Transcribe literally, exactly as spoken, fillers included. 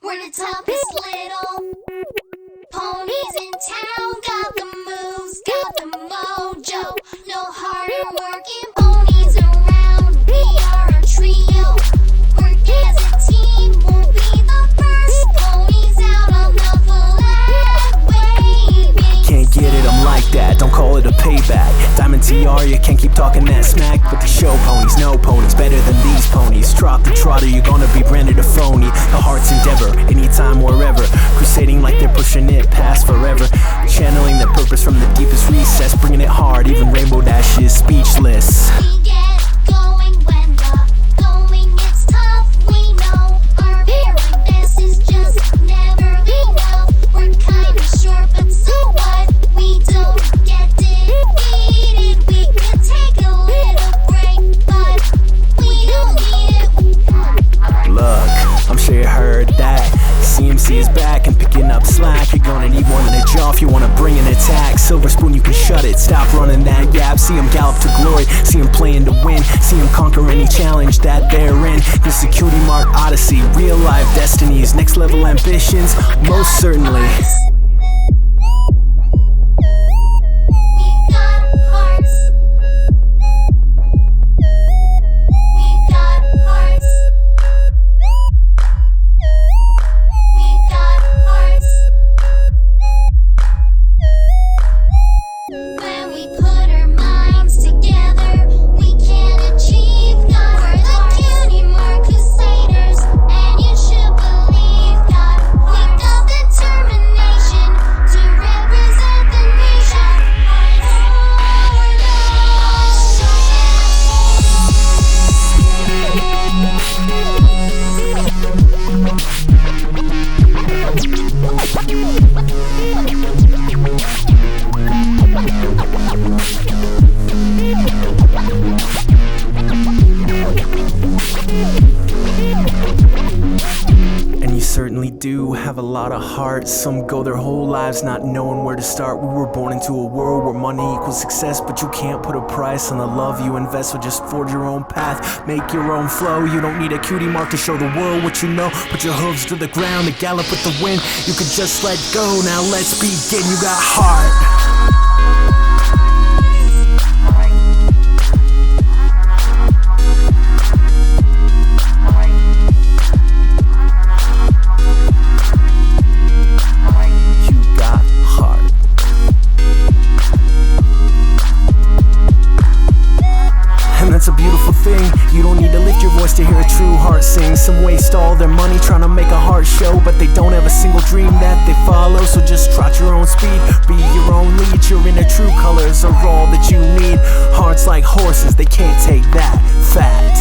We're the toughest little ponies in town. Got the moves, got the mojo. No harder working ponies around. We are a trio. Work as a team. We'll be the first ponies out on the flag waving. Can't get it, I'm like that. Don't call it a payback. Diamond T R, you can't keep talking that smack. But the show ponies, no ponies, better than these ponies. Drop the trotter, you're gonna be branded a phony. The heart's endeavor, anytime, wherever. Crusading like they're pushing it past forever. Channeling their purpose from the deepest recess. Bringing it hard, even Rainbow Dash is speechless. We get going when the going gets tough. We know our hair like this is just never enough. We're kinda short, but so what? We don't get defeated. We could take a little break, but we don't need it. Look, I'm sure you heard that C M C is back and picking up slack. You're gonna need one in a jaw if you wanna bring an attack. Silver spoon, you can shut it, stop running that gap. See him gallop to glory, see him playing to win. See him conquer any challenge that they're in. This is a cutie mark odyssey, real life destinies. Next level ambitions, most certainly. We've got hearts. We've got hearts. We've got hearts. When we put our minds together, we can achieve. God, we're the cutie mark crusaders, and you should believe God. We've got determination to represent the nation. And you certainly do have a lot of heart. Some go their whole lives not knowing where to start. We were born into a world where money equals success, but you can't put a price on the love you invest. So just forge your own path, make your own flow. You don't need a cutie mark to show the world what you know. Put your hooves to the ground and gallop with the wind. You could just let go, now let's begin. You got heart. That's a beautiful thing. You don't need to lift your voice to hear a true heart sing. Some waste all their money trying to make a heart show, but they don't have a single dream that they follow. So just trot your own speed, be your own lead. Your inner true colors are all that you need. Hearts like horses, they can't take that fat.